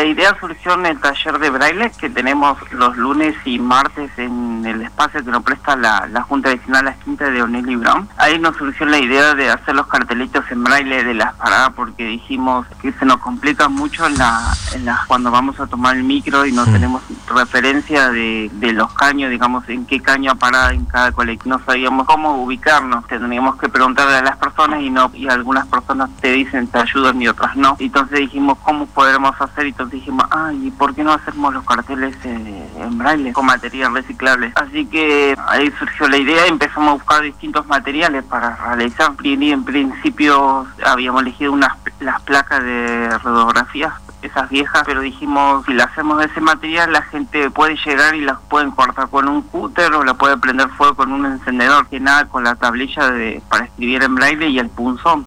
idea surgió en el taller de braille que tenemos los lunes y martes en el espacio que nos presta la Junta Vecinal Las Quintas de O'Neill y Brown. Ahí nos surgió la idea de hacer los cartelitos en braille de las paradas, porque dijimos que se nos complica mucho cuando vamos a tomar el micro y no tenemos referencia de los caños, digamos, en qué caño parar en cada colectivo. No sabíamos cómo ubicarnos, teníamos que preguntarle a las personas y algunas personas te dicen te ayudan y otras no. Entonces dijimos, ¿cómo podremos hacer? Y entonces dijimos, ¿y por qué no hacemos los carteles en braille con material reciclable? Así que ahí surgió la idea y empezamos a buscar distintos materiales para realizar. Y en principio habíamos elegido las placas de radiografías, esas viejas, pero dijimos, si la hacemos de ese material, la gente puede llegar y las pueden cortar con un cúter o la puede prender fuego con un encendedor, que nada, con la tablilla para escribir en braille y el punzón.